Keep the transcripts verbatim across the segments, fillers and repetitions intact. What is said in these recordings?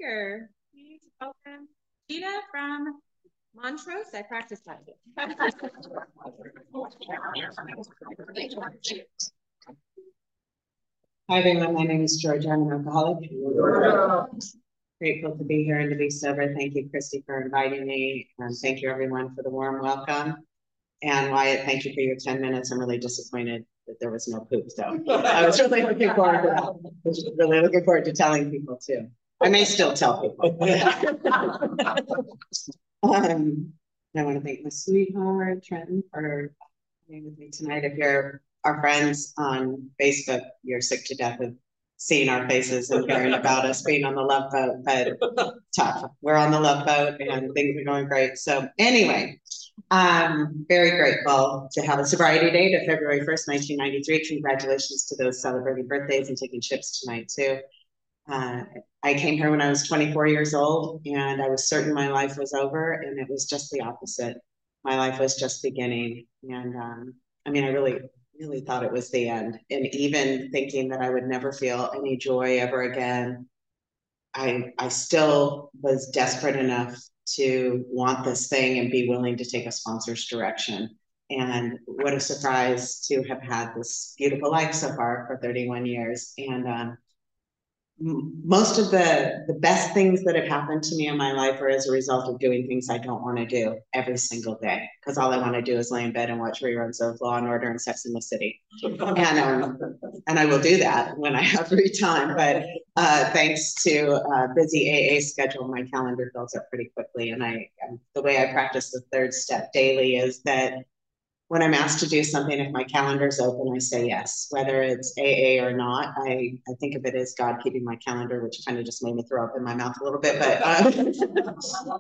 speaker. Please welcome Gina from Montrose. I practiced that. Hi everyone, my name is Georgia. I'm an alcoholic. Grateful to be here and to be sober. Thank you, Christy, for inviting me. And thank you everyone for the warm welcome. And Wyatt, thank you for your ten minutes. I'm really disappointed that there was no poop, though. I was really looking forward to that. I was really looking forward to telling people too. I may still tell people. um, I want to thank my sweetheart, Trenton, for being with me tonight. If you're our friends on Facebook, you're sick to death of seeing our faces and hearing about us being on the Love Boat, but tough. We're on the Love Boat and things are going great. So anyway, I'm very grateful to have a sobriety date of February first, nineteen ninety-three. Congratulations to those celebrating birthdays and taking chips tonight too. Uh, I came here when I was twenty-four years old and I was certain my life was over, and it was just the opposite. My life was just beginning. And um, I mean, I really, really thought it was the end. And even thinking that I would never feel any joy ever again, I, I still was desperate enough to want this thing and be willing to take a sponsor's direction. And what a surprise to have had this beautiful life so far for thirty-one years. And um, most of the, the best things that have happened to me in my life are as a result of doing things I don't want to do every single day. Because all I want to do is lay in bed and watch reruns of Law and Order and Sex and the City. And, um, and I will do that when I have free time. But uh, thanks to a busy A A schedule, my calendar fills up pretty quickly. And I, the way I practice the third step daily is that when I'm asked to do something, if my calendar's open, I say yes, whether it's A A or not. I, I think of it as God keeping my calendar, which kind of just made me throw up in my mouth a little bit, but, uh,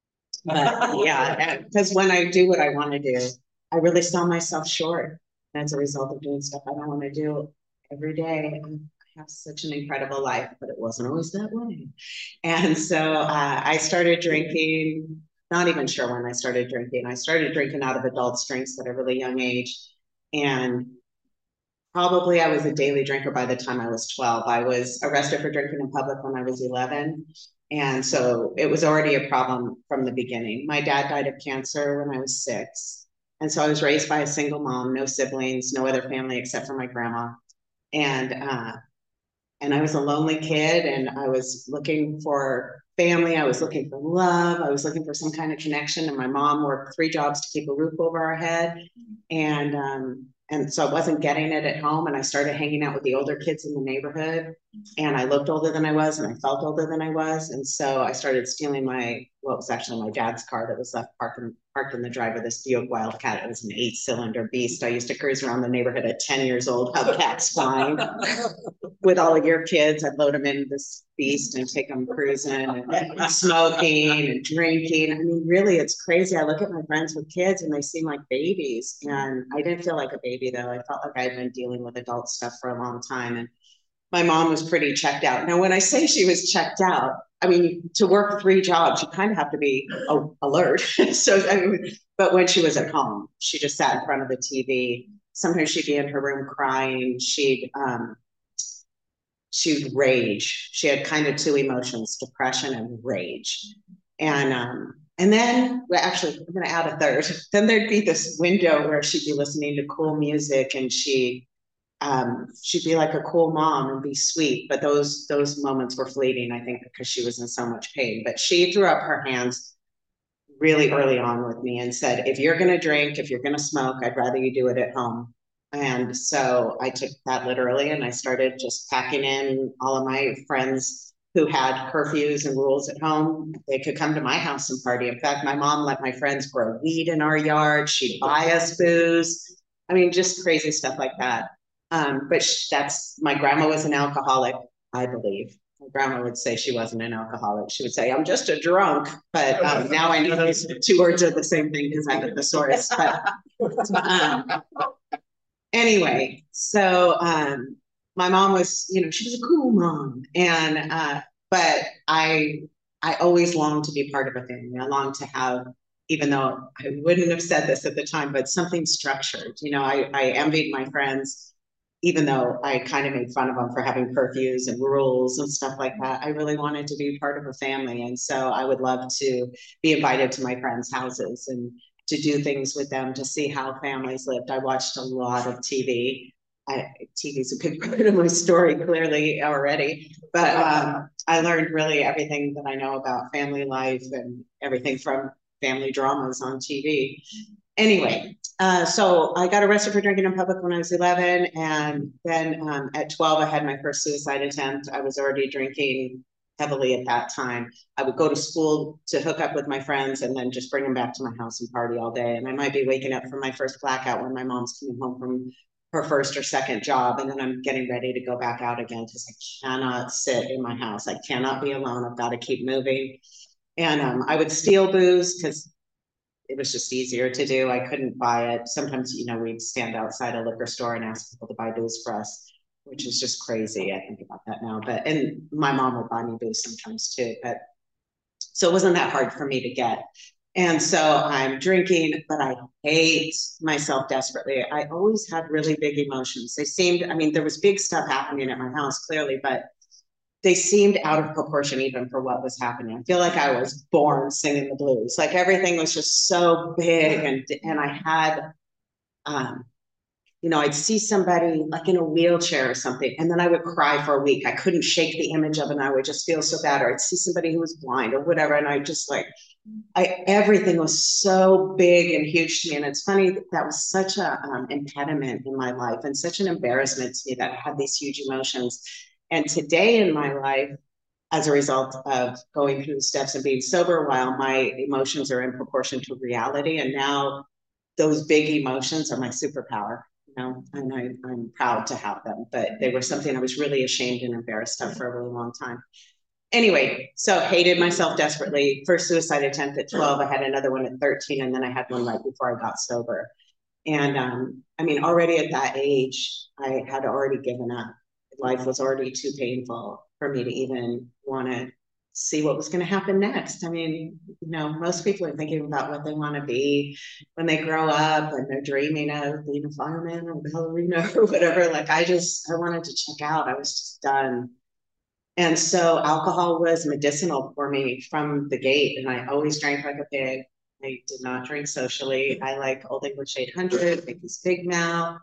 but yeah, because when I do what I want to do, I really sell myself short as a result of doing stuff I don't want to do every day. I have such an incredible life, but it wasn't always that way. And so uh, I started drinking. Not even sure when I started drinking. I started drinking out of adult drinks at a really young age. And probably I was a daily drinker by the time I was twelve. I was arrested for drinking in public when I was eleven. And so it was already a problem from the beginning. My dad died of cancer when I was six. And so I was raised by a single mom, no siblings, no other family except for my grandma. And, uh, and I was a lonely kid, and I was looking for family. I was looking for love. I was looking for some kind of connection. And my mom worked three jobs to keep a roof over our head. And, um, and so I wasn't getting it at home. And I started hanging out with the older kids in the neighborhood. And I looked older than I was, and I felt older than I was. And so I started stealing my, well, it was actually my dad's car that was left parked in, parked in the drive of this Buick Wildcat. It was an eight cylinder beast. I used to cruise around the neighborhood at ten years old, hubcaps flying. With all of your kids, I'd load them in this beast and take them cruising and smoking and drinking. I mean, really, it's crazy. I look at my friends with kids and they seem like babies. And I didn't feel like a baby, though. I felt like I'd been dealing with adult stuff for a long time. And my mom was pretty checked out. Now, when I say she was checked out, I mean, to work three jobs, you kind of have to be alert. so, I mean, but when she was at home, she just sat in front of the T V. Sometimes she'd be in her room crying. She'd, um, she'd rage. She had kind of two emotions, depression and rage. And, um, and then, well, actually, I'm going to add a third. Then there'd be this window where she'd be listening to cool music, and she, um, she'd be like a cool mom and be sweet. But those, those moments were fleeting, I think, because she was in so much pain. But she threw up her hands really early on with me and said, if you're going to drink, if you're going to smoke, I'd rather you do it at home. And so I took that literally, and I started just packing in all of my friends who had curfews and rules at home. They could come to my house and party. In fact, my mom let my friends grow weed in our yard. She'd buy us booze. I mean, just crazy stuff like that. Um, but that's, my grandma was an alcoholic, I believe. My grandma would say she wasn't an alcoholic. She would say, I'm just a drunk. But um, now I know those two words are the same thing because I'm a thesaurus. But um, anyway, so um, my mom was, you know, she was a cool mom. And, uh, but I, I always longed to be part of a family. I longed to have, even though I wouldn't have said this at the time, but something structured. You know, I, I envied my friends even though I kind of made fun of them for having curfews and rules and stuff like that, I really wanted to be part of a family. And so I would love to be invited to my friends' houses and to do things with them, to see how families lived. I watched a lot of T V. I, T V is a big part of my story, clearly already, but um, I learned really everything that I know about family life and everything from family dramas on T V. Anyway, uh, so I got arrested for drinking in public when I was eleven, and then um, at twelve, I had my first suicide attempt. I was already drinking heavily at that time. I would go to school to hook up with my friends and then just bring them back to my house and party all day. And I might be waking up from my first blackout when my mom's coming home from her first or second job, and then I'm getting ready to go back out again because I cannot sit in my house. I cannot be alone. I've got to keep moving. And um, I would steal booze because it was just easier to do. I couldn't buy it. Sometimes, you know, we'd stand outside a liquor store and ask people to buy booze for us, which is just crazy. I think about that now. But and my mom would buy me booze sometimes too. But so it wasn't that hard for me to get. And so I'm drinking, but I hate myself desperately. I always had really big emotions. They seemed, I mean, there was big stuff happening at my house, clearly, but they seemed out of proportion even for what was happening. I feel like I was born singing the blues. Like everything was just so big, and and I had, um, you know, I'd see somebody like in a wheelchair or something, and then I would cry for a week. I couldn't shake the image of it, and I would just feel so bad. Or I'd see somebody who was blind or whatever, and I just like, I everything was so big and huge to me. And it's funny that, that was such a um, impediment in my life and such an embarrassment to me that I had these huge emotions. And today in my life, as a result of going through the steps and being sober a while, my emotions are in proportion to reality. And now those big emotions are my superpower, you know, and I, I'm proud to have them. But they were something I was really ashamed and embarrassed of for a really long time. Anyway, so hated myself desperately. First suicide attempt at twelve. I had another one at thirteen, and then I had one right before I got sober. And um, I mean, already at that age, I had already given up. Life was already too painful for me to even want to see what was going to happen next. I mean, you know, most people are thinking about what they want to be when they grow up, and they're dreaming of being a fireman or a ballerina or whatever. Like I just, I wanted to check out. I was just done. And so alcohol was medicinal for me from the gate, and I always drank like a pig. I did not drink socially. I like Old English eight hundred, Mickey's Big Mouth.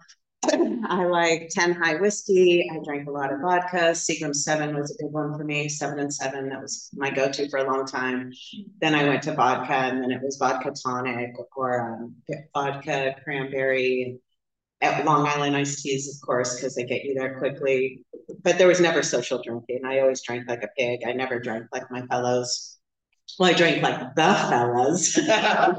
I like ten high whiskey. I drank a lot of vodka. Seagram seven was a big one for me. Seven and seven, that was my go-to for a long time. Then I went to vodka, and then it was vodka tonic or um, vodka cranberry. At Long Island iced teas, of course, because they get you there quickly. But there was never social drinking. I always drank like a pig. I never drank like my fellows. Well, I drank like the fellas. I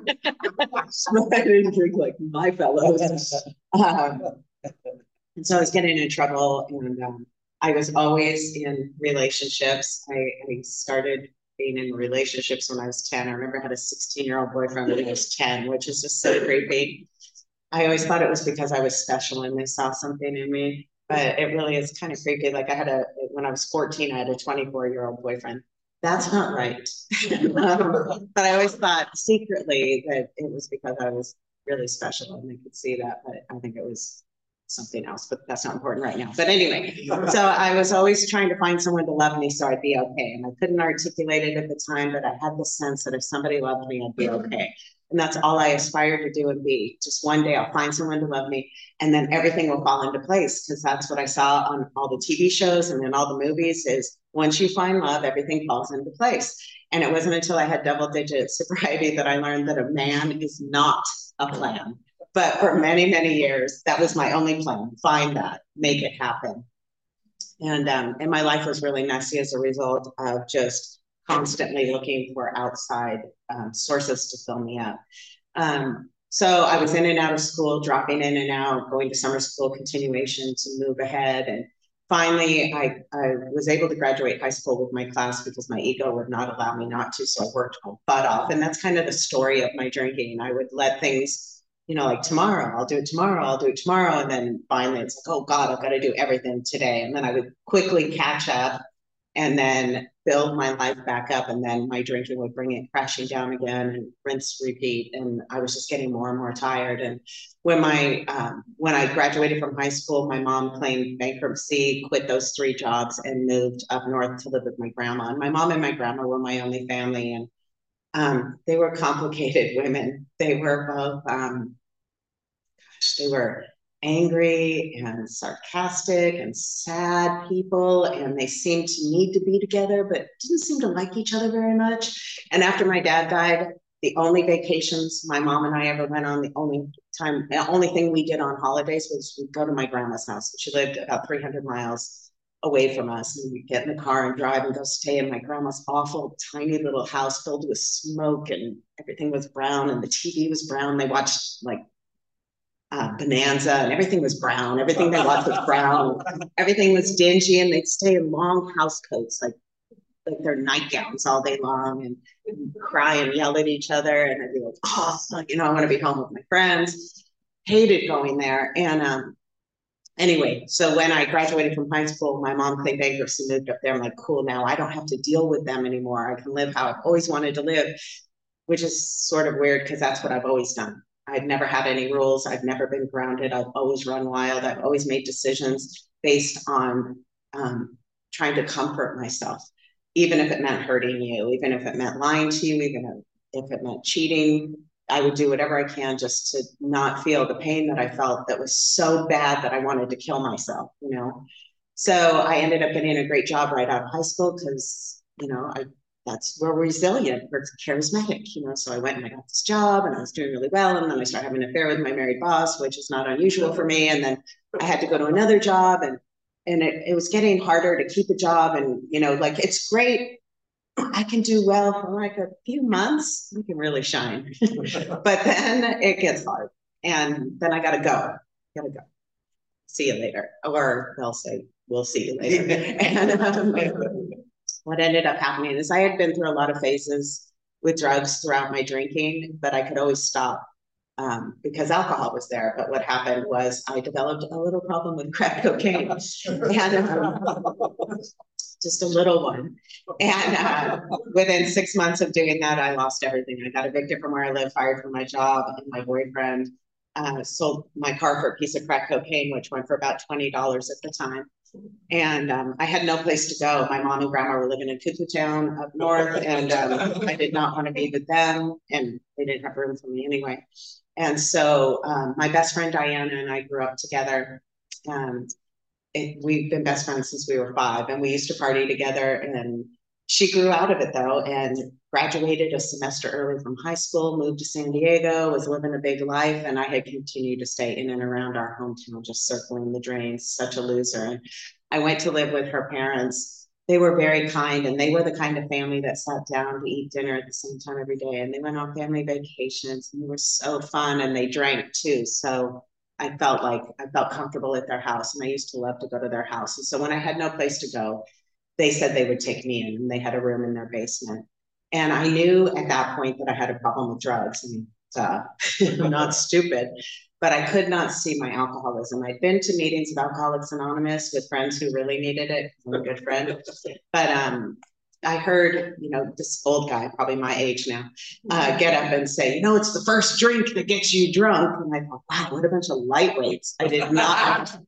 didn't drink like my fellows. Um, and so I was getting in trouble, and um, I was always in relationships. I, I started being in relationships when I was ten. I remember I had a sixteen-year-old boyfriend when I was ten, which is just so creepy. I always thought it was because I was special and they saw something in me, but it really is kind of creepy. Like I had a, when I was fourteen, I had a twenty-four year old boyfriend. That's not right. um, but I always thought secretly that it was because I was really special and they could see that, but I think it was something else, but that's not important right now. But anyway, so I was always trying to find someone to love me so I'd be okay. And I couldn't articulate it at the time, but I had the sense that if somebody loved me, I'd be okay. And that's all I aspired to do and be. Just one day I'll find someone to love me, and then everything will fall into place, because that's what I saw on all the T V shows and in all the movies is once you find love, everything falls into place. And it wasn't until I had double digit sobriety that I learned that a man is not a plan. But for many, many years, that was my only plan. Find that, make it happen. And, um, and my life was really messy as a result of just constantly looking for outside um, sources to fill me up. Um, so I was in and out of school, dropping in and out, going to summer school continuation to move ahead. And finally, I, I was able to graduate high school with my class because my ego would not allow me not to. So I worked my butt off. And that's kind of the story of my drinking. I would let things, you know, like tomorrow, I'll do it tomorrow, I'll do it tomorrow. And then finally it's like, oh God, I've got to do everything today. And then I would quickly catch up and then build my life back up, and then my drinking would bring it crashing down again, and rinse, repeat. And I was just getting more and more tired. And when my um, when I graduated from high school, my mom claimed bankruptcy, quit those three jobs, and moved up north to live with my grandma. And my mom and my grandma were my only family, and um, they were complicated women. They were both, um, gosh, they were angry and sarcastic and sad people, and they seemed to need to be together, but didn't seem to like each other very much. And after my dad died, the only vacations my mom and I ever went on, the only time, the only thing we did on holidays was we'd go to my grandma's house. She lived about three hundred miles away from us, and we'd get in the car and drive and go stay in my grandma's awful tiny little house filled with smoke, and everything was brown, and the T V was brown. They watched like Uh, Bonanza, and everything was brown. Everything they watched was brown. Everything was dingy, and they'd stay in long house coats, like like their nightgowns all day long, and, and cry and yell at each other. And I'd be like, oh, you know, I want to be home with my friends. Hated going there. And um, anyway, so when I graduated from high school, my mom claimed bankruptcy, moved up there. I'm like, cool, now I don't have to deal with them anymore. I can live how I've always wanted to live, which is sort of weird because that's what I've always done. I've never had any rules. I've never been grounded. I've always run wild. I've always made decisions based on um, trying to comfort myself, even if it meant hurting you, even if it meant lying to you, even if it meant cheating. I would do whatever I can just to not feel the pain that I felt that was so bad that I wanted to kill myself, you know? So I ended up getting a great job right out of high school because, you know, I that's where we're resilient, we're charismatic, you know. So I went and I got this job, and I was doing really well. And then I started having an affair with my married boss, which is not unusual for me. And then I had to go to another job, and and it, it was getting harder to keep a job. And, you know, like, it's great. I can do well for like a few months. We can really shine. But then it gets hard. And then I got to go. Got to go. See you later. Or they'll say, we'll see you later. And um, what ended up happening is I had been through a lot of phases with drugs throughout my drinking, but I could always stop um, because alcohol was there. But what happened was I developed a little problem with crack cocaine, and um, just a little one. And uh, within six months of doing that, I lost everything. I got evicted from where I live, fired from my job, and my boyfriend uh, sold my car for a piece of crack cocaine, which went for about twenty dollars at the time. And um, I had no place to go. My mom and grandma were living in Cuckoo Town up north, and um, I did not want to be with them, and they didn't have room for me anyway. And so um, my best friend Diana and I grew up together. Um, it, we've been best friends since we were five, and we used to party together. And she grew out of it though, and graduated a semester early from high school, moved to San Diego, was living a big life, and I had continued to stay in and around our hometown, just circling the drains, such a loser. And I went to live with her parents. They were very kind, and they were the kind of family that sat down to eat dinner at the same time every day, and they went on family vacations, and they were so fun, and they drank too. So I felt like I felt comfortable at their house, and I used to love to go to their house. And so when I had no place to go, they said they would take me in, and they had a room in their basement. And I knew at that point that I had a problem with drugs, and uh, I'm not stupid, but I could not see my alcoholism. I'd been to meetings of Alcoholics Anonymous with friends who really needed it. I'm a good friend. But um, I heard, you know, this old guy, probably my age now, uh, get up and say, you know, it's the first drink that gets you drunk. And I thought, wow, what a bunch of lightweights. I did not.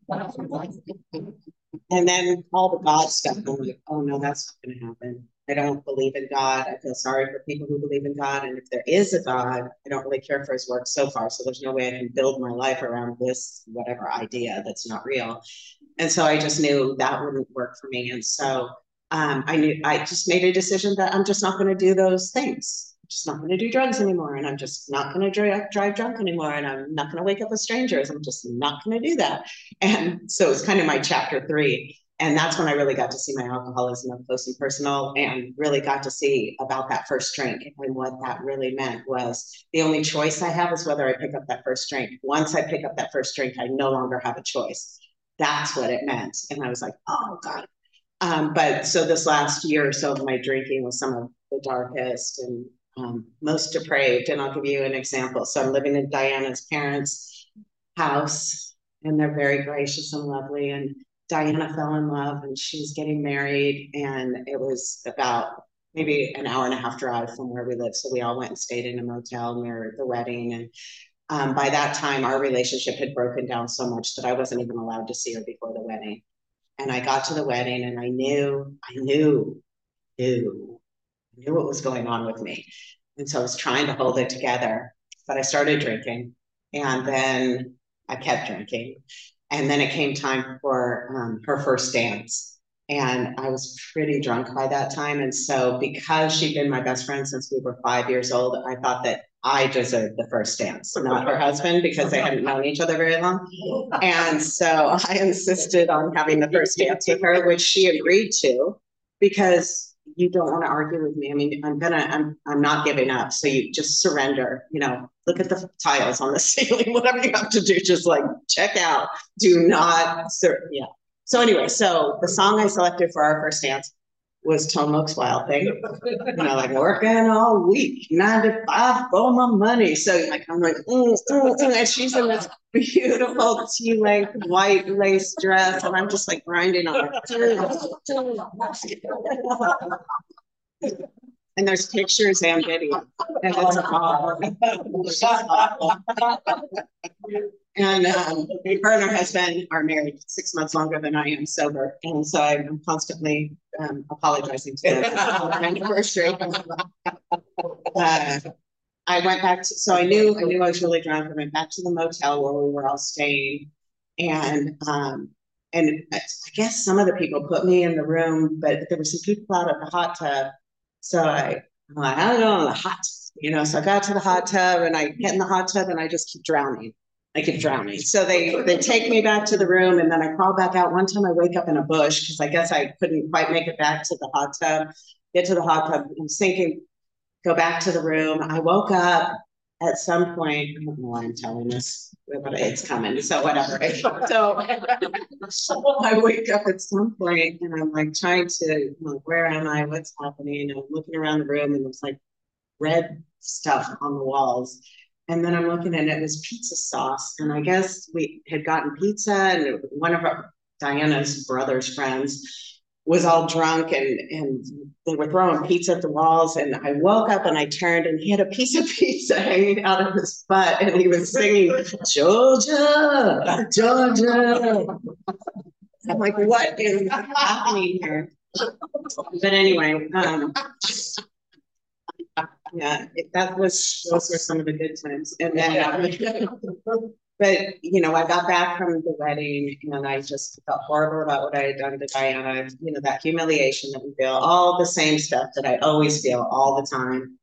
And then all the God stuff, I'm like, oh no, that's not going to happen. I don't believe in God. I feel sorry for people who believe in God. And if there is a God, I don't really care for his work so far. So there's no way I can build my life around this, whatever idea that's not real. And so I just knew that wouldn't work for me. And so um, I knew, I just made a decision that I'm just not going to do those things. I'm just not going to do drugs anymore. And I'm just not going to drive, drive drunk anymore. And I'm not going to wake up with strangers. I'm just not going to do that. And so it's kind of my chapter three. And that's when I really got to see my alcoholism up close and personal, and really got to see about that first drink. And what that really meant was the only choice I have is whether I pick up that first drink. Once I pick up that first drink, I no longer have a choice. That's what it meant. And I was like, oh God. Um, but so this last year or so of my drinking was some of the darkest and um, most depraved. And I'll give you an example. So I'm living in Diana's parents' house, and they're very gracious and lovely. And Diana fell in love and she was getting married, and it was about maybe an hour and a half drive from where we live. So we all went and stayed in a motel near the wedding. And um, by that time, our relationship had broken down so much that I wasn't even allowed to see her before the wedding. And I got to the wedding and I knew, I knew, knew, knew what was going on with me. And so I was trying to hold it together, but I started drinking, and then I kept drinking. And then it came time for um, her first dance. And I was pretty drunk by that time. And so because she'd been my best friend since we were five years old, I thought that I deserved the first dance, not her husband, because they hadn't known each other very long. And so I insisted on having the first dance with her, which she agreed to, because you don't want to argue with me. I mean, I'm gonna, I'm, I'm not giving up. So you just surrender, you know, look at the tiles on the ceiling, whatever you have to do, just like check out. Do not, sir, yeah. So anyway, so the song I selected for our first dance was Tillamook's Wild Thing. You know, like working all week, nine to five for my money. So like, I'm like, mm, mm, mm, and she's in this beautiful tea-length white lace dress, and I'm just like grinding on it. And there's pictures and video, and it's awful. And um, her and her husband are married six months longer than I am sober, and so I'm constantly um, apologizing to them on our anniversary. Uh, I went back to, so I knew I knew I was really drunk. I went back to the motel where we were all staying, and um, and I guess some of the people put me in the room, but there were some people out at the hot tub. So I, I'm like, I don't know, the hot, you know. So I got to the hot tub, and I get in the hot tub, and I just keep drowning. I keep drowning. So they they take me back to the room, and then I crawl back out. One time I wake up in a bush because I guess I couldn't quite make it back to the hot tub. Get to the hot tub, I'm sinking. Go back to the room. I woke up at some point. I don't know why I'm telling this, but it's coming. So whatever. So, so I wake up at some point, and I'm like trying to, like, where am I? What's happening? And I'm looking around the room, and there's like red stuff on the walls. And then I'm looking, and it was pizza sauce. And I guess we had gotten pizza, and one of our Diana's brother's friends was all drunk, and, and they were throwing pizza at the walls. And I woke up and I turned, and he had a piece of pizza hanging out of his butt, and he was singing, Georgia, Georgia. I'm like, what is happening here? But anyway, um, yeah, it, that was, those were some of the good times. And then, um, but, you know, I got back from the wedding, and I just felt horrible about what I had done to Diana. You know, that humiliation that we feel, all the same stuff that I always feel all the time.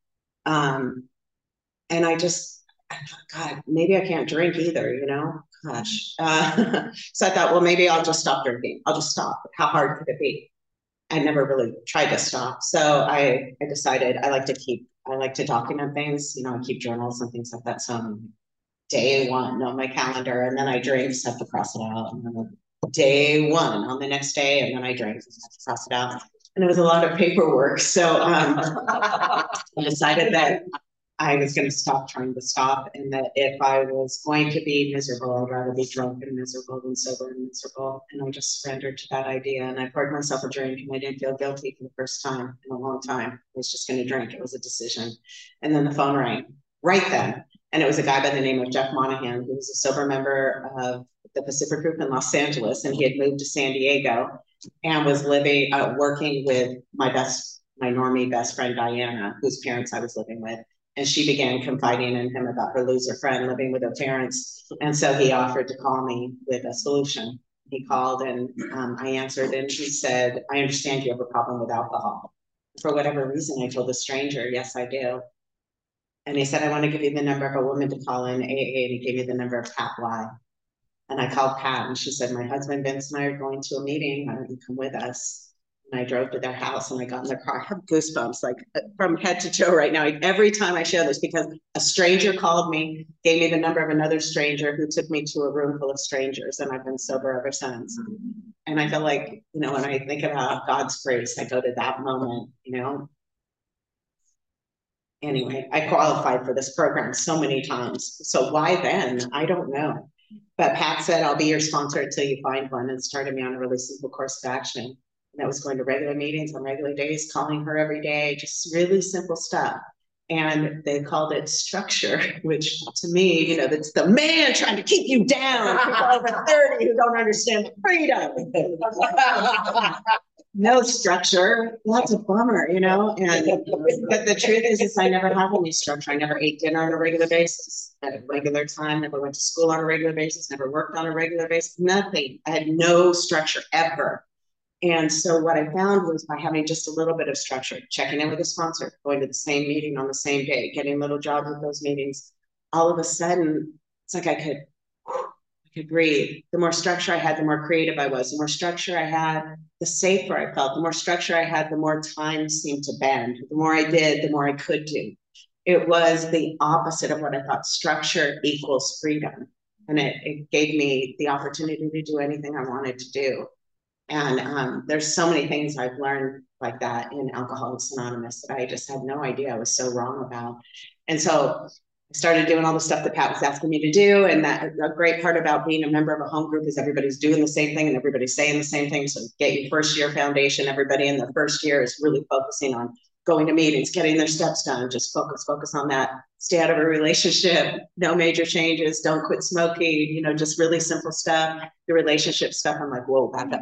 Um, and I just, I thought, God, maybe I can't drink either, you know? Gosh. Uh, so I thought, well, maybe I'll just stop drinking. I'll just stop. How hard could it be? I never really tried to stop. So I, I decided I like to keep, I like to document things, you know, I keep journals and things like that. So I'm day one on my calendar, and then I drink, so I have to cross it out. And then day one on the next day, and then I drink, so I have to cross it out. And it was a lot of paperwork. So um, I decided that I was going to stop trying to stop, and that if I was going to be miserable, I'd rather be drunk and miserable than sober and miserable. And I just surrendered to that idea, and I poured myself a drink, and I didn't feel guilty for the first time in a long time. I was just going to drink. It was a decision. And then the phone rang right then. And it was a guy by the name of Jeff Monahan, who was a sober member of the Pacific Group in Los Angeles, and he had moved to San Diego and was living, uh, working with my best, my normie best friend, Diana, whose parents I was living with. And she began confiding in him about her loser friend living with her parents. And so he offered to call me with a solution. He called, and um, I answered, and he said, I understand you have a problem with alcohol. For whatever reason, I told the stranger, yes, I do. And he said, I want to give you the number of a woman to call in A A, and he gave me the number of Pat Bly. And I called Pat, and she said, my husband Vince and I are going to a meeting. Why don't you come with us? And I drove to their house, and I got in their car. I have goosebumps like from head to toe right now. Every time I share this, because a stranger called me, gave me the number of another stranger who took me to a room full of strangers, and I've been sober ever since. And I feel like, you know, when I think about God's grace, I go to that moment, you know. Anyway, I qualified for this program so many times. So why then? I don't know. But Pat said, I'll be your sponsor until you find one, and started me on a really simple course of action. And that was going to regular meetings on regular days, calling her every day, just really simple stuff. And they called it structure, which to me, you know, that's the man trying to keep you down. People over thirty who don't understand freedom. No structure. That's a bummer, you know. And but the truth is, is I never had any structure. I never ate dinner on a regular basis at a regular time. Never went to school on a regular basis. Never worked on a regular basis. Nothing. I had no structure ever. And so what I found was by having just a little bit of structure, checking in with a sponsor, going to the same meeting on the same day, getting little jobs with those meetings, all of a sudden, it's like I could, I could breathe. The more structure I had, the more creative I was. The more structure I had, the safer I felt. The more structure I had, the more time seemed to bend. The more I did, the more I could do. It was the opposite of what I thought. Structure equals freedom. And it, it gave me the opportunity to do anything I wanted to do. And um, there's so many things I've learned like that in Alcoholics Anonymous that I just had no idea I was so wrong about. And so I started doing all the stuff that Pat was asking me to do. And that a great part about being a member of a home group is everybody's doing the same thing and everybody's saying the same thing. So get your first year foundation. Everybody in the first year is really focusing on going to meetings, getting their steps done, just focus, focus on that. Stay out of a relationship, no major changes, don't quit smoking, you know, just really simple stuff. The relationship stuff, I'm like, whoa, back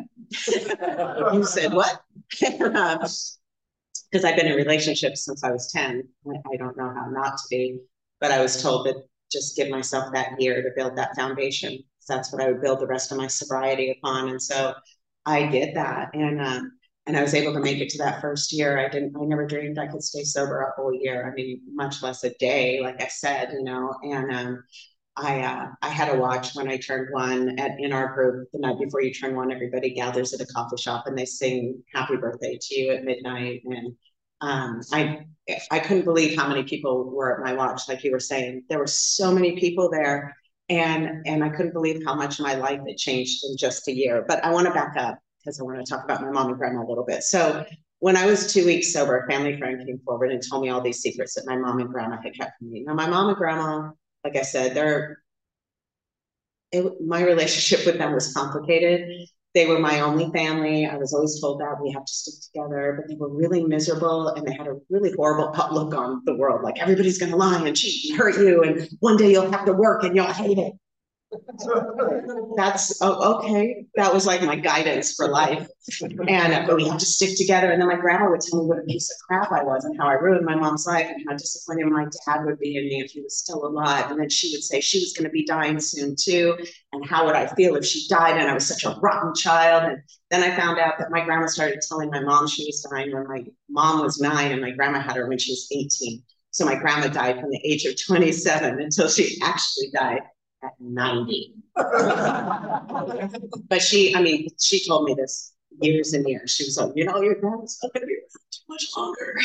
up. You said what? Because I've been in relationships since I was ten. I don't know how not to be, but I was told that just give myself that year to build that foundation. That's what I would build the rest of my sobriety upon. And so I did that. And, um, And I was able to make it to that first year. I didn't, I never dreamed I could stay sober a whole year. I mean, much less a day, like I said, you know, and um, I uh, I had a watch when I turned one at, in our group, the night before you turn one, everybody gathers at a coffee shop and they sing happy birthday to you at midnight. And um, I, I couldn't believe how many people were at my watch. Like you were saying, there were so many people there, and, and I couldn't believe how much my life had changed in just a year. But I want to back up, because I want to talk about my mom and grandma a little bit. So when I was two weeks sober, a family friend came forward and told me all these secrets that my mom and grandma had kept from me. Now, my mom and grandma, like I said, they're, it, my relationship with them was complicated. They were my only family. I was always told that we have to stick together, but they were really miserable and they had a really horrible outlook on the world. Like everybody's going to lie and cheat and hurt you. And one day you'll have to work and you'll hate it. That's oh, okay. That was like my guidance for life. And uh, but we have to stick together. And then my grandma would tell me what a piece of crap I was and how I ruined my mom's life and how disappointed my dad would be in me if he was still alive. And then she would say she was going to be dying soon too. And how would I feel if she died and I was such a rotten child? And then I found out that my grandma started telling my mom she was dying when my mom was nine and my grandma had her when she was eighteen. So my grandma died from the age of twenty-seven until she actually died at ninety. But she, I mean, she told me this years and years. She was like, you know, your grandma's not going to be around too much longer.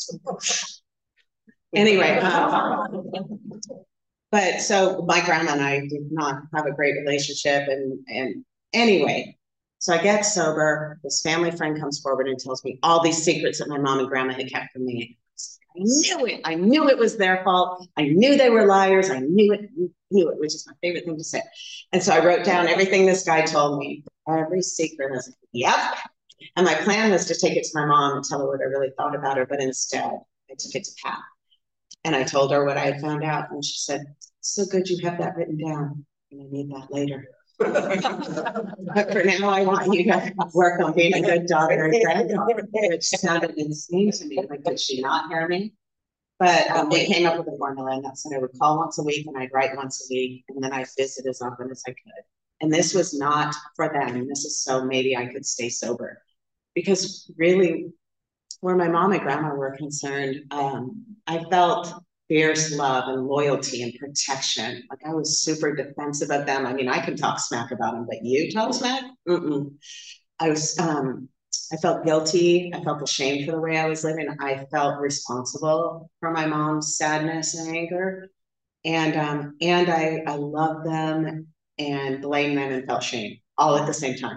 Anyway, um, but so my grandma and I did not have a great relationship. And, and anyway, so I get sober. This family friend comes forward and tells me all these secrets that my mom and grandma had kept from me. I knew it. I knew it was their fault. I knew they were liars. I knew it, knew it, which is my favorite thing to say. And so I wrote down everything this guy told me, every secret. I was like, yep. And my plan was to take it to my mom and tell her what I really thought about her. But instead, I took it to Pat. And I told her what I had found out. And she said, so good you have that written down. And I need that later. But for now, I want you to work on being a good daughter and granddaughter, which sounded insane to me. Like, did she not hear me? But um, we came up with a formula, and that's that I would call once a week and I'd write once a week, and then I'd visit as often as I could. And this was not for them. And this is so maybe I could stay sober. Because really, where my mom and grandma were concerned, um, I felt fierce love and loyalty and protection. Like I was super defensive of them. I mean, I can talk smack about them, but you talk smack? Mm-mm. I was, um, I felt guilty. I felt ashamed for the way I was living. I felt responsible for my mom's sadness and anger. And, um, and I, I loved them and blamed them and felt shame all at the same time.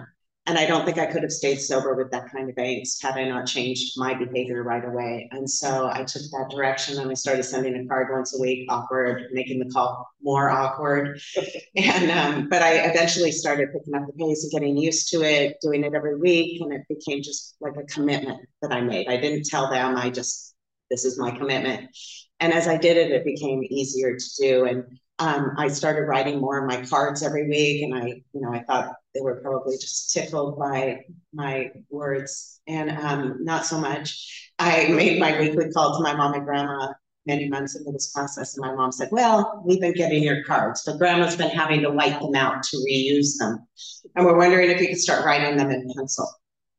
And I don't think I could have stayed sober with that kind of angst had I not changed my behavior right away. And so I took that direction and I started sending a card once a week, awkward, making the call more awkward. And, um, but I eventually started picking up the pace and getting used to it, doing it every week. And it became just like a commitment that I made. I didn't tell them, I just, this is my commitment. And as I did it, it became easier to do. And um, I started writing more of my cards every week. And I, you know, I thought they were probably just tickled by my words, and um, not so much. I made my weekly call to my mom and grandma many months into this process, and my mom said, well, we've been getting your cards, but grandma's been having to wipe them out to reuse them. And we're wondering if you could start writing them in pencil.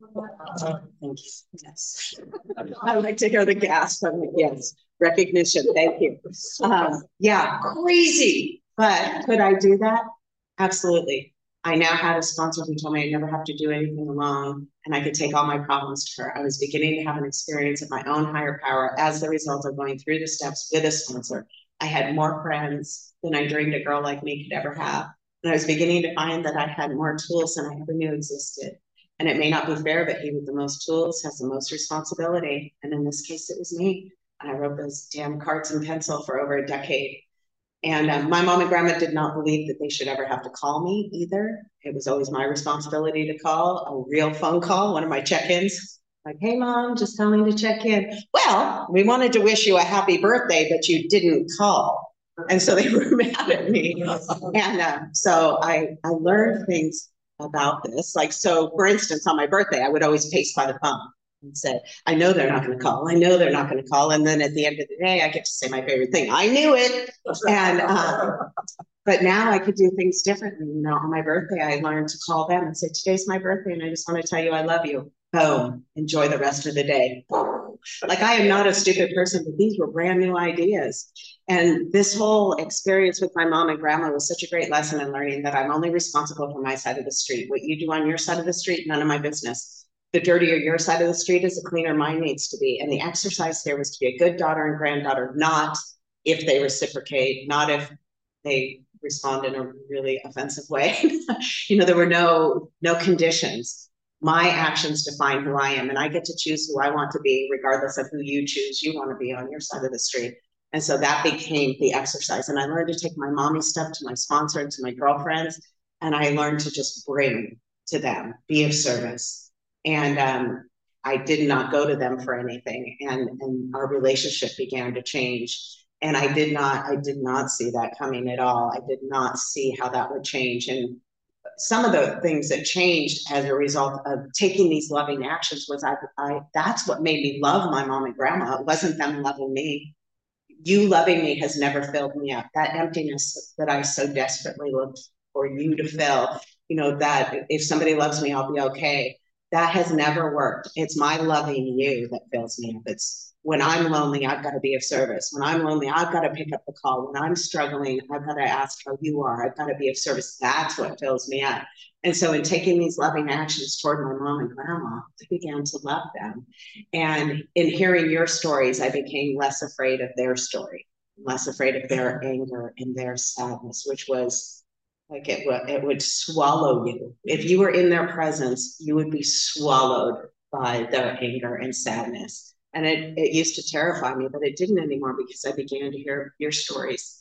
Thank you. Yes. I like to hear the gasp from it. Yes. Recognition. Thank you. Um, yeah, crazy. But could I do that? Absolutely. I now had a sponsor who told me I'd never have to do anything alone and I could take all my problems to her. I was beginning to have an experience of my own higher power as the result of going through the steps with a sponsor. I had more friends than I dreamed a girl like me could ever have. And I was beginning to find that I had more tools than I ever knew existed. And it may not be fair, but he with the most tools has the most responsibility. And in this case, it was me. And I wrote those damn cards in pencil for over a decade. And um, my mom and grandma did not believe that they should ever have to call me either. It was always my responsibility to call, a real phone call, one of my check-ins. Like, hey, mom, just calling to check in. Well, we wanted to wish you a happy birthday, but you didn't call. And so they were mad at me. And uh, so I, I learned things about this. Like, so for instance, on my birthday, I would always pace by the phone and say, I know they're not going to call. I know they're not going to call. And then at the end of the day, I get to say my favorite thing. I knew it. And, uh, but now I could do things differently. You know, on my birthday, I learned to call them and say, today's my birthday. And I just want to tell you, I love you. Boom. Enjoy the rest of the day. Like, I am not a stupid person, but these were brand new ideas. And this whole experience with my mom and grandma was such a great lesson in learning that I'm only responsible for my side of the street. What you do on your side of the street, none of my business. The dirtier your side of the street is, the cleaner mine needs to be. And the exercise here was to be a good daughter and granddaughter, not if they reciprocate, not if they respond in a really offensive way. You know, there were no, no conditions. My actions define who I am, and I get to choose who I want to be, regardless of who you choose you want to be on your side of the street. And so that became the exercise. And I learned to take my mommy stuff to my sponsor and to my girlfriends, and I learned to just bring to them, be of service. And um, I did not go to them for anything, and, and our relationship began to change. And I did not, I did not see that coming at all. I did not see how that would change. And some of the things that changed as a result of taking these loving actions was I, I, that's what made me love my mom and grandma. It wasn't them loving me. You loving me has never filled me up. That emptiness that I so desperately looked for you to fill, you know, that if somebody loves me, I'll be okay. That has never worked. It's my loving you that fills me up. It's when I'm lonely, I've got to be of service. When I'm lonely, I've got to pick up the call. When I'm struggling, I've got to ask how you are. I've got to be of service. That's what fills me up. And so in taking these loving actions toward my mom and grandma, I began to love them. And in hearing your stories, I became less afraid of their story, less afraid of their anger and their sadness, which was like it would, it would swallow you. If you were in their presence, you would be swallowed by their anger and sadness. And it, it used to terrify me, but it didn't anymore because I began to hear your stories.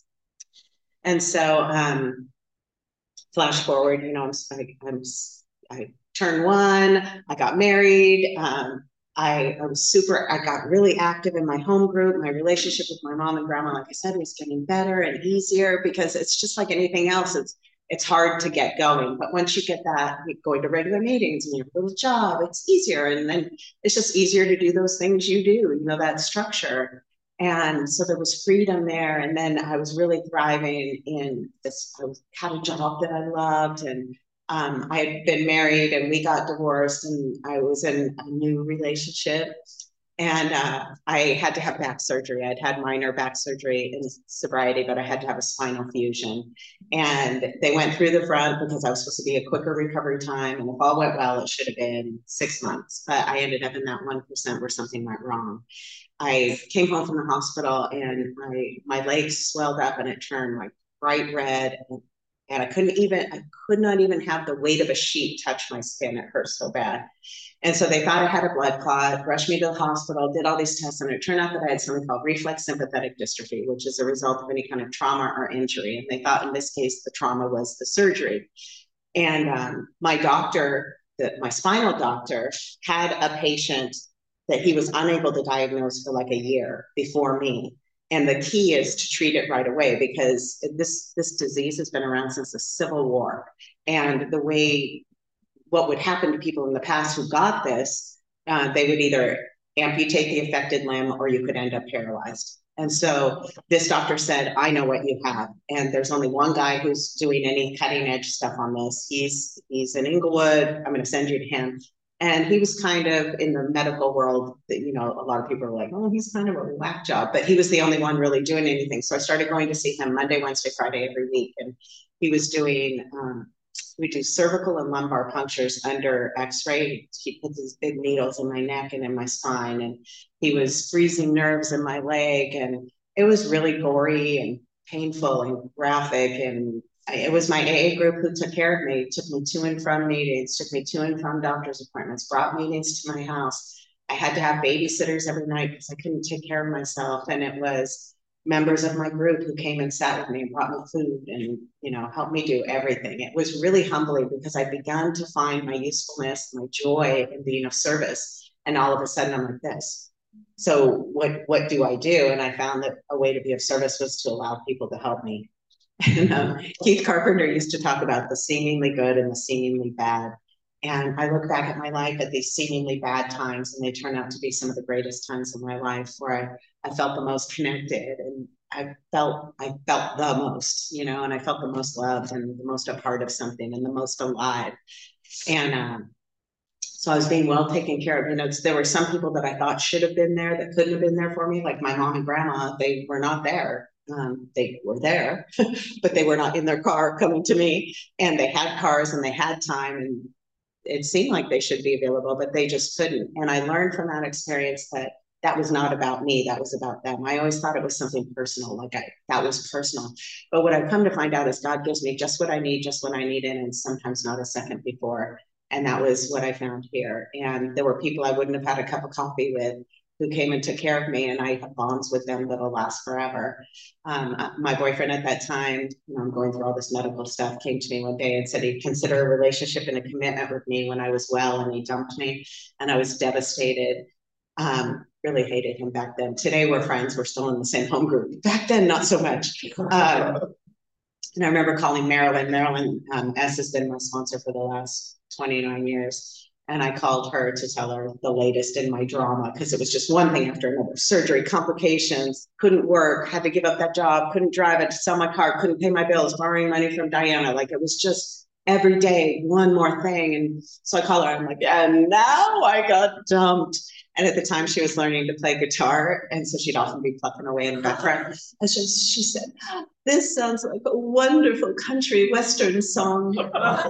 And so, um, flash forward, you know, I'm, I, I'm, I turned one, I got married. Um, I, I was super, I got really active in my home group. My relationship with my mom and grandma, like I said, was getting better and easier because it's just like anything else. It's, it's hard to get going. But once you get that, going to regular meetings and your little job, it's easier. And then it's just easier to do those things you do, you know, that structure. And so there was freedom there. And then I was really thriving in this, I had a job that I loved, and um, I had been married and we got divorced, and I was in a new relationship. And uh, I had to have back surgery. I'd had minor back surgery in sobriety, but I had to have a spinal fusion. And they went through the front because I was supposed to be a quicker recovery time. And if all went well, it should have been six months. But I ended up in that one percent where something went wrong. I came home from the hospital and my, my legs swelled up and it turned like bright red. And And I couldn't even, I could not even have the weight of a sheet touch my skin. It hurt so bad. And so they thought I had a blood clot, rushed me to the hospital, did all these tests, and it turned out that I had something called reflex sympathetic dystrophy, which is a result of any kind of trauma or injury. And they thought in this case, the trauma was the surgery. And um, my doctor, the, my spinal doctor, had a patient that he was unable to diagnose for like a year before me. And the key is to treat it right away, because this, this disease has been around since the Civil War. And the way, what would happen to people in the past who got this, uh, they would either amputate the affected limb or you could end up paralyzed. And so this doctor said, I know what you have. And there's only one guy who's doing any cutting edge stuff on this. He's, he's in Inglewood. I'm going to send you to him. And he was kind of in the medical world that, you know, a lot of people are like, oh, he's kind of a whack job, but he was the only one really doing anything. So I started going to see him Monday, Wednesday, Friday, every week. And he was doing, um, we do cervical and lumbar punctures under x-ray. He put these big needles in my neck and in my spine, and he was freezing nerves in my leg. And it was really gory and painful and graphic. And it was my A A group who took care of me, took me to and from meetings, took me to and from doctor's appointments, brought meetings to my house. I had to have babysitters every night because I couldn't take care of myself. And it was members of my group who came and sat with me and brought me food and, you know, helped me do everything. It was really humbling because I began to find my usefulness, my joy in being of service. And all of a sudden I'm like this. So what, what do I do? And I found that a way to be of service was to allow people to help me. And um, Keith Carpenter used to talk about the seemingly good and the seemingly bad. And I look back at my life at these seemingly bad times, and they turn out to be some of the greatest times of my life, where I, I felt the most connected, and I felt I felt the most, you know, and I felt the most loved and the most a part of something and the most alive. And um, so I was being well taken care of. You know, there were some people that I thought should have been there that couldn't have been there for me, like my mom and grandma. They were not there. Um, they were there, but they were not in their car coming to me. And they had cars and they had time, and it seemed like they should be available, but they just couldn't. And I learned from that experience that that was not about me, that was about them. I always thought it was something personal, like I, that was personal. But what I've come to find out is God gives me just what I need, just when I need it, and sometimes not a second before. And that was what I found here. And there were people I wouldn't have had a cup of coffee with who came and took care of me, and I have bonds with them that'll last forever. Um, my boyfriend at that time, you know, I'm going through all this medical stuff, came to me one day and said he'd consider a relationship and a commitment with me when I was well, and he dumped me, and I was devastated. Um, really hated him back then. Today we're friends, we're still in the same home group. Back then, not so much. Um, and I remember calling Marilyn. Marilyn um, S has been my sponsor for the last twenty-nine years. And I called her to tell her the latest in my drama, because it was just one thing after another. Surgery, complications, couldn't work, had to give up that job, couldn't drive it, to sell my car, couldn't pay my bills, borrowing money from Diana. Like, it was just every day, one more thing. And so I call her, I'm like, and now I got dumped. And at the time she was learning to play guitar. And so she'd often be plucking away in the background. And she, she said, this sounds like a wonderful country Western song.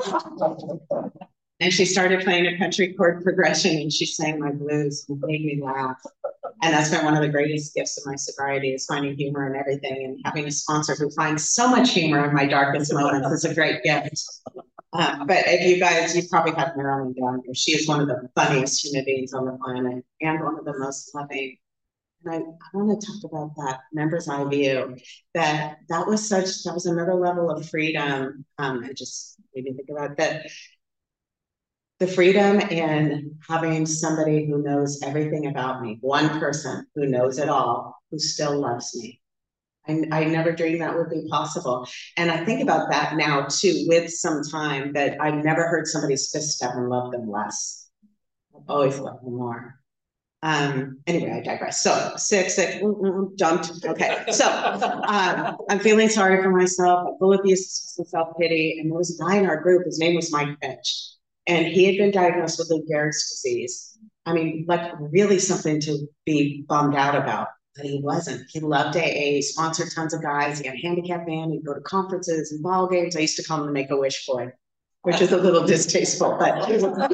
And she started playing a country chord progression, and she sang my blues and made me laugh. And that's been one of the greatest gifts of my sobriety, is finding humor in everything, and having a sponsor who finds so much humor in my darkest moments is a great gift. Um, but if you guys, you've probably had Marilyn down here. She is one of the funniest human beings on the planet, and one of the most loving. And I, I want to talk about that members eye view. That that was such that was another level of freedom. Um, I just made me think about that. The freedom in having somebody who knows everything about me, one person who knows it all, who still loves me. I, I never dreamed that would be possible. And I think about that now too, with some time, that I've never heard somebody's fist step and love them less. I've always loved them more. Um, anyway, I digress. So sick, sick, mm, mm, dumped. Okay. So um, I'm feeling sorry for myself. I'm full of abuse and self-pity. And there was a guy in our group, his name was Mike Finch. And he had been diagnosed with Lou Gehrig's disease. I mean, like, really something to be bummed out about, but he wasn't. He loved A A, he sponsored tons of guys, he had a handicap van, he'd go to conferences and ball games. I used to call him the Make-A-Wish boy, which is a little distasteful, but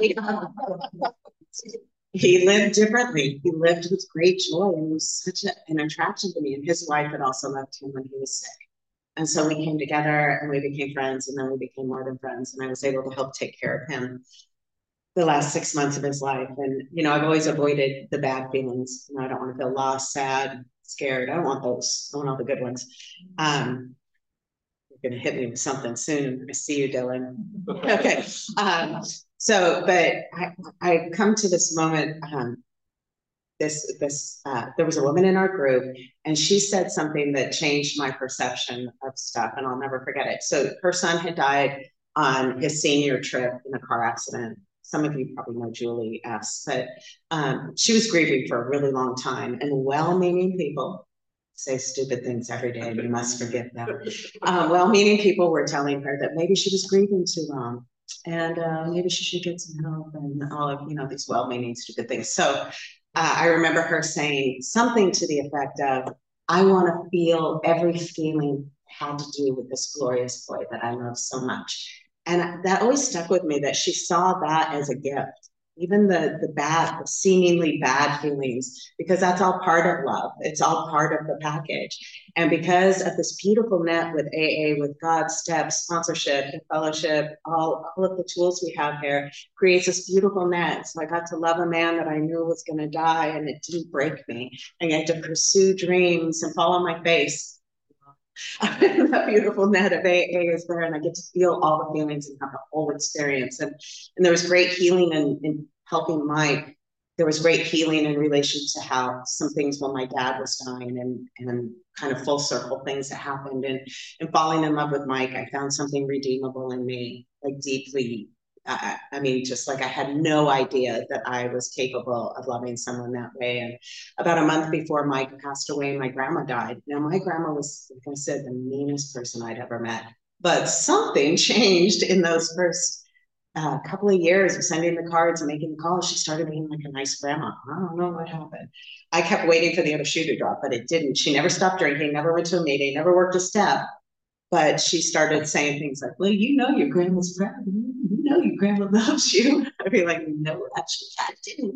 he lived differently. He lived with great joy, and was such a, an attraction to me. And his wife had also left him when he was sick. And so we came together and we became friends, and then we became more than friends. And I was able to help take care of him the last six months of his life. And, you know, I've always avoided the bad feelings. You know, I don't want to feel lost, sad, scared. I don't want those. I want all the good ones. Um, you're going to hit me with something soon. I see you, Dylan. Okay. Um, so, but I, I come to this moment, um, this, this, uh, there was a woman in our group, and she said something that changed my perception of stuff, and I'll never forget it. So her son had died on his senior trip in a car accident. Some of you probably know Julie S., but um, she was grieving for a really long time, and well-meaning people say stupid things every day, and you must forgive them. Uh, well-meaning people were telling her that maybe she was grieving too long, and uh, maybe she should get some help, and all of, you know, these well-meaning stupid things. So uh, I remember her saying something to the effect of, I want to feel every feeling had to do with this glorious boy that I love so much. And that always stuck with me, that she saw that as a gift, even the, the bad, the seemingly bad feelings, because that's all part of love. It's all part of the package. And because of this beautiful net with A A, with God's steps, sponsorship, and fellowship, all, all of the tools we have here creates this beautiful net. So I got to love a man that I knew was going to die, and it didn't break me. And I get to pursue dreams and fall on my face. That beautiful net of A A is there, and I get to feel all the feelings and have the whole experience. And, and there was great healing in, in helping Mike. There was great healing in relation to how some things when my dad was dying, and, and kind of full circle things that happened. And, and falling in love with Mike, I found something redeemable in me, like deeply. Uh, I mean, just like I had no idea that I was capable of loving someone that way. And about a month before Mike passed away, my grandma died. Now, my grandma was, like I said, the meanest person I'd ever met. But something changed in those first uh, couple of years of sending the cards and making the calls. She started being like a nice grandma. I don't know what happened. I kept waiting for the other shoe to drop, but it didn't. She never stopped drinking, never went to a meeting, never worked a step. But she started saying things like, well, you know your grandma's proud of you. You know your grandma loves you. I'd be like, no, actually, I didn't.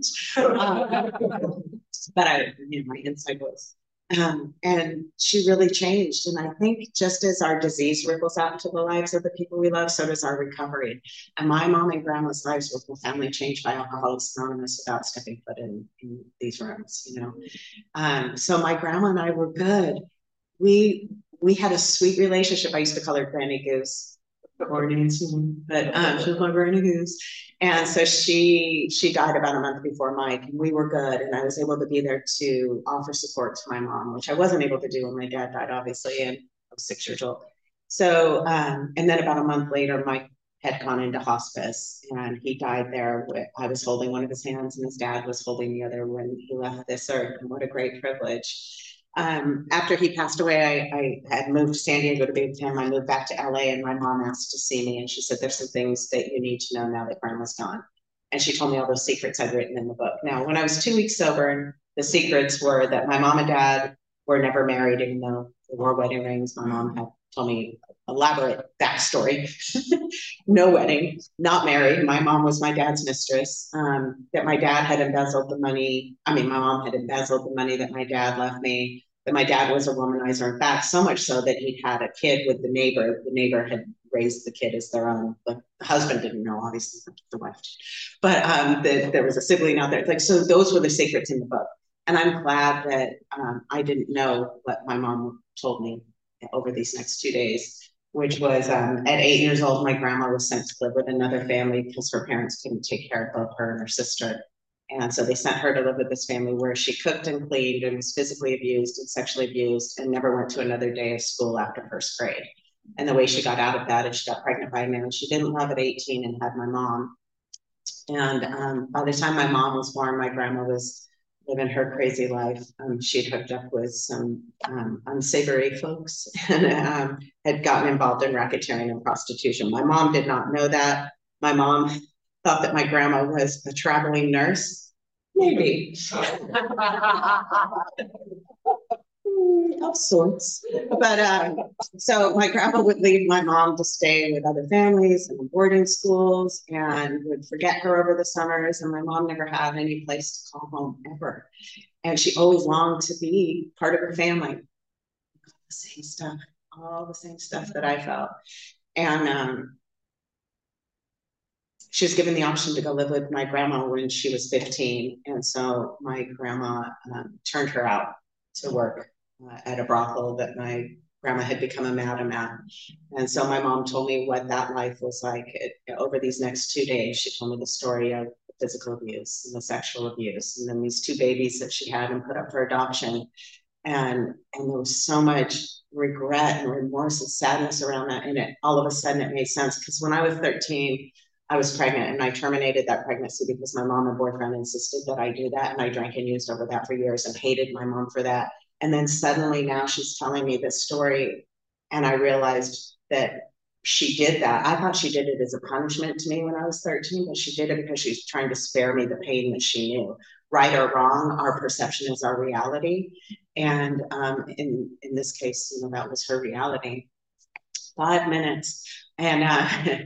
Um, but I, you know, my insight was. Um, and she really changed. And I think just as our disease ripples out into the lives of the people we love, so does our recovery. And my mom and grandma's lives were profoundly changed by Alcoholics Anonymous without stepping foot in, in these rooms, you know. Um, so my grandma and I were good. We we had a sweet relationship. I used to call her Granny Goose, or Nancy, but um, she was my Granny Goose. And so she she died about a month before Mike, and we were good. And I was able to be there to offer support to my mom, which I wasn't able to do when my dad died, obviously, and I was six years old. So, um, and then about a month later, Mike had gone into hospice, and he died there. With, I was holding one of his hands, and his dad was holding the other when he left this earth. And what a great privilege. Um, after he passed away, I, I had moved to San Diego to be with him. I moved back to L A, and my mom asked to see me, and she said, there's some things that you need to know now that grandma's gone. And she told me all those secrets I'd written in the book. Now, when I was two weeks sober, the secrets were that my mom and dad were never married, even though they wore wedding rings. My mom had told me elaborate backstory. No wedding, not married. My mom was my dad's mistress. Um, that my dad had embezzled the money. I mean, my mom had embezzled the money that my dad left me. That my dad was a womanizer. In fact, so much so that he'd had a kid with the neighbor. The neighbor had raised the kid as their own. But the husband didn't know, obviously, the wife. But um, the, there was a sibling out there. Like, so those were the secrets in the book. And I'm glad that um, I didn't know what my mom told me over these next two days, which was um, at eight years old, my grandma was sent to live with another family because her parents couldn't take care of both her and her sister. And so they sent her to live with this family where she cooked and cleaned and was physically abused and sexually abused and never went to another day of school after first grade. And the way she got out of that is she got pregnant by a man she didn't love at eighteen and had my mom. And um, by the time my mom was born, my grandma was living her crazy life. Um, she'd hooked up with some um, unsavory folks and um, had gotten involved in racketeering and prostitution. My mom did not know that. My mom thought that my grandma was a traveling nurse. Maybe. Of sorts. But um, so my grandma would leave my mom to stay with other families and boarding schools and would forget her over the summers. And my mom never had any place to call home ever. And she always longed to be part of her family. The same stuff all the same stuff that I felt. And um, she was given the option to go live with my grandma when she was fifteen. And so my grandma um, turned her out to work uh, at a brothel that my grandma had become a madam at. And so my mom told me what that life was like. It, over these next two days, she told me the story of the physical abuse and the sexual abuse, and then these two babies that she had and put up for adoption. And, and there was so much regret and remorse and sadness around that. And it, all of a sudden it made sense, because when I was thirteen, I was pregnant, and I terminated that pregnancy because my mom and boyfriend insisted that I do that. And I drank and used over that for years and hated my mom for that. And then suddenly now she's telling me this story, and I realized that she did that. I thought she did it as a punishment to me when I was thirteen, but she did it because she was trying to spare me the pain that she knew. Right or wrong, our perception is our reality. And um, in, in this case, you know, that was her reality. Five minutes. And uh,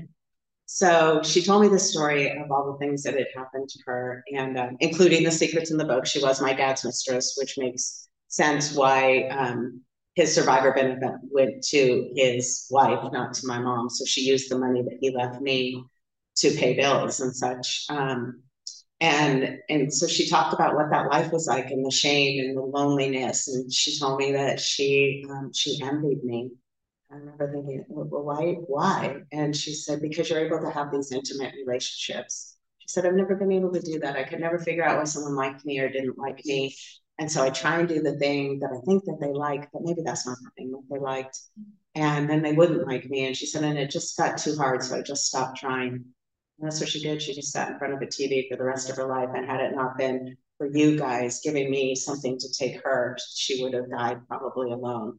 so she told me the story of all the things that had happened to her, and um, including the secrets in the book. She was my dad's mistress, which makes sense why um, his survivor benefit went to his wife, not to my mom. So she used the money that he left me to pay bills and such. Um, and and so she talked about what that life was like, and the shame and the loneliness. And she told me that she um, she envied me. I remember thinking, well, why, why? And she said, because you're able to have these intimate relationships. She said, I've never been able to do that. I could never figure out why someone liked me or didn't like me. And so I try and do the thing that I think that they like, but maybe that's not the thing that they liked. And then they wouldn't like me. And she said, and it just got too hard, so I just stopped trying. And that's what she did. She just sat in front of a T V for the rest of her life. And had it not been for you guys giving me something to take her, she would have died probably alone.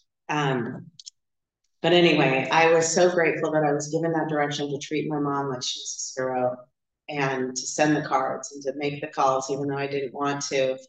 Um, But anyway, I was so grateful that I was given that direction to treat my mom like she was a hero, and to send the cards and to make the calls, even though I didn't want to,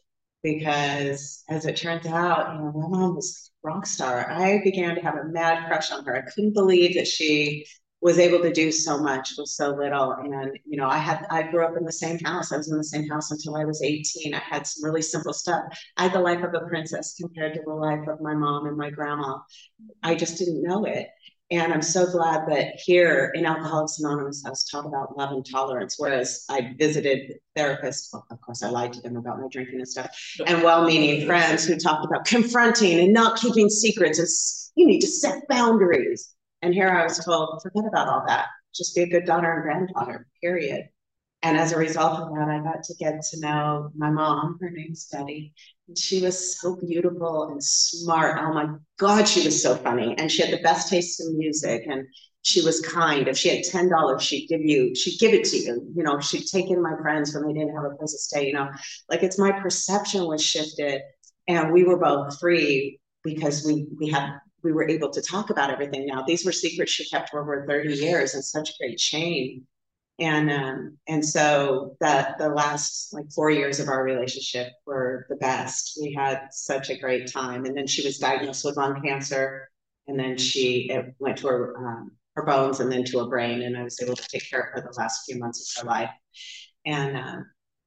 because as it turns out, you know, my mom was a rock star. I began to have a mad crush on her. I couldn't believe that she was able to do so much with so little. And, you know, I had, I grew up in the same house. I was in the same house until I was eighteen. I had some really simple stuff. I had the life of a princess compared to the life of my mom and my grandma. I just didn't know it. And I'm so glad that here in Alcoholics Anonymous, I was taught about love and tolerance, whereas I visited therapists, well, of course I lied to them about my drinking and stuff, and well-meaning friends who talked about confronting and not keeping secrets, and you need to set boundaries. And here I was told, forget about all that. Just be a good daughter and granddaughter, period. And as a result of that, I got to get to know my mom. Her name's Betty. And she was so beautiful and smart. Oh my God, she was so funny. And she had the best taste in music. And she was kind. If she had ten dollars, she'd give you, she'd give it to you. You know, she'd take in my friends when they didn't have a place to stay. You know, like, it's my perception was shifted. And we were both free because we we had we were able to talk about everything now. These were secrets she kept for over thirty years, and such great shame. And um, and so that the last like four years of our relationship were the best. We had such a great time. And then she was diagnosed with lung cancer, and then she it went to her um, her bones and then to her brain. And I was able to take care of her the last few months of her life. And um,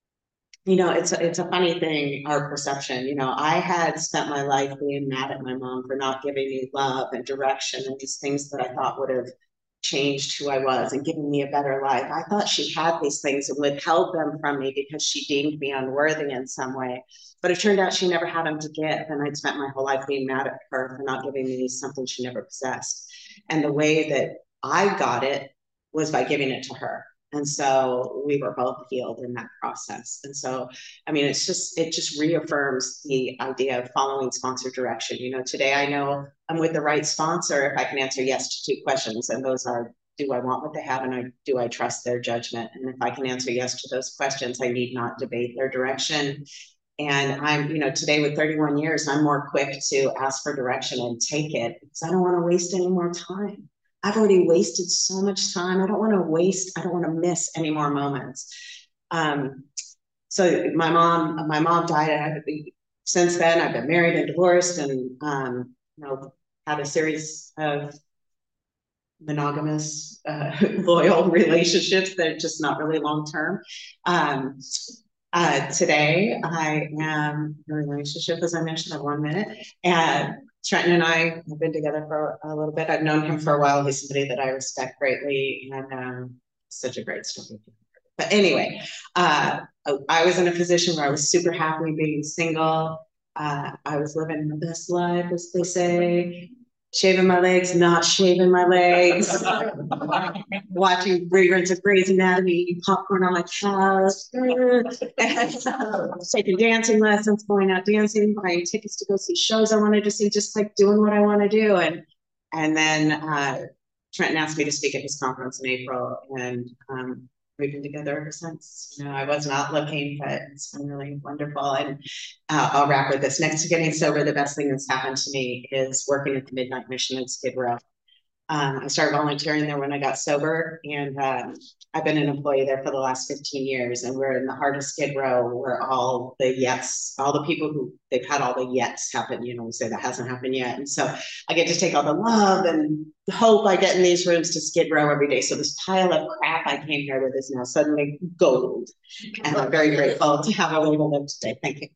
you know, it's a, it's a funny thing, our perception. You know, I had spent my life being mad at my mom for not giving me love and direction and these things that I thought would have changed who I was and given me a better life. I thought she had these things and withheld them from me because she deemed me unworthy in some way. But it turned out she never had them to give. And I'd spent my whole life being mad at her for not giving me something she never possessed. And the way that I got it was by giving it to her. And so we were both healed in that process. And so, I mean, it's just, it just reaffirms the idea of following sponsor direction. You know, today I know I'm with the right sponsor if I can answer yes to two questions. And those are, do I want what they have? And I, do I trust their judgment? And if I can answer yes to those questions, I need not debate their direction. And I'm, you know, today with thirty-one years, I'm more quick to ask for direction and take it because I don't want to waste any more time. I've already wasted so much time. I don't want to waste, I don't want to miss any more moments. Um, so my mom, my mom died. I, since then, I've been married and divorced, and um, you know, had a series of monogamous, uh, loyal relationships that are just not really long term. Um, uh, today, I am in a relationship, as I mentioned, of one minute, and Trenton and I have been together for a little bit. I've known him for a while. He's somebody that I respect greatly, and um, such a great story. But anyway, uh, I was in a position where I was super happy being single. Uh, I was living the best life, as they say. Shaving my legs, not shaving my legs. Watching reruns of Grey's Anatomy, eating popcorn on my couch. Taking dancing lessons, going out dancing, buying tickets to go see shows I wanted to see, just like doing what I want to do. And and then uh, Trenton asked me to speak at his conference in April, and um, we've been together ever since. You know, I was not looking, but it's been really wonderful. And uh, I'll wrap with this. Next to getting sober, the best thing that's happened to me is working at the Midnight Mission in Skid Row. Um, I started volunteering there when I got sober, and um, I've been an employee there for the last fifteen years. And we're in the heart of Skid Row, where all the yets, all the people who they've had all the yets happen. You know, we say that hasn't happened yet, and so I get to take all the love and hope I get in these rooms to Skid Row every day. So this pile of crap I came here with is now suddenly gold, and I'm very grateful to have a way to live today. Thank you.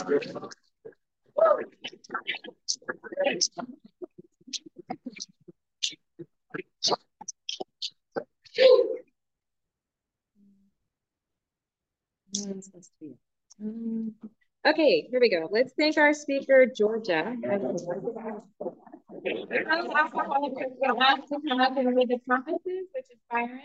Um, okay, here we go. Let's thank our speaker, Georgia. I'll ask all of you to come up and read the conferences, which is Byron.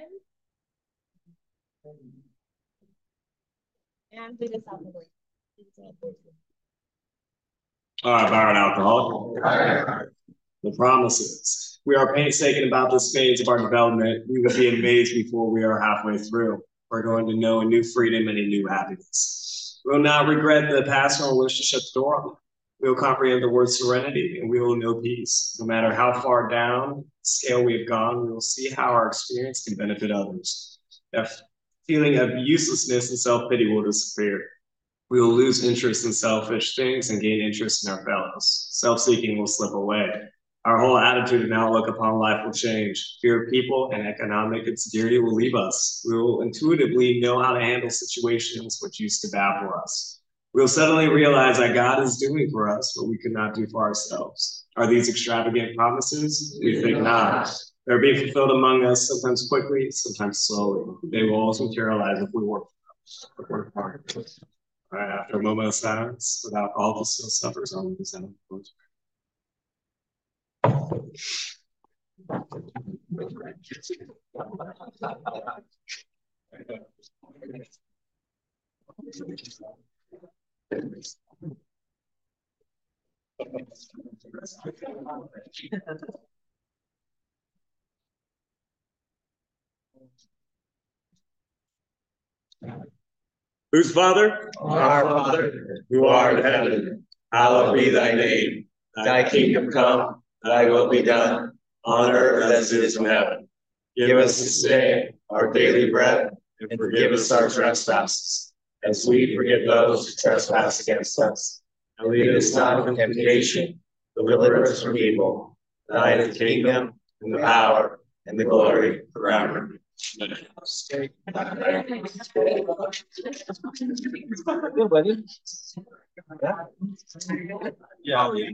And do this out the way. All right, Byron Alcoholic. The promises. We are painstaking about this phase of our development. We will be amazed before we are halfway through. We're going to know a new freedom and a new happiness. We will not regret the past nor wish to shut the door on it. We will comprehend the word serenity, and we will know peace. No matter how far down the scale we have gone, we will see how our experience can benefit others. That feeling of uselessness and self-pity will disappear. We will lose interest in selfish things and gain interest in our fellows. Self-seeking will slip away. Our whole attitude and outlook upon life will change. Fear of people and economic insecurity will leave us. We will intuitively know how to handle situations which used to baffle us. We will suddenly realize that God is doing for us what we could not do for ourselves. Are these extravagant promises? We think not. They're being fulfilled among us, sometimes quickly, sometimes slowly. They will also materialize if we work hard. All right, after a moment of silence, with alcohol, who still suffers on the sound. Whose Father? Our Father, who art in heaven, hallowed be thy name. Thy kingdom come, thy will be done, on earth as it is in heaven. Give us this day our daily bread, and forgive us our trespasses, as we forgive those who trespass against us. And lead us not into temptation, deliver us from evil. Thine is the kingdom, and the power, and the glory forever. Good, buddy. Yeah. Yeah.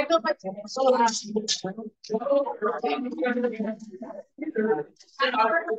Yeah, I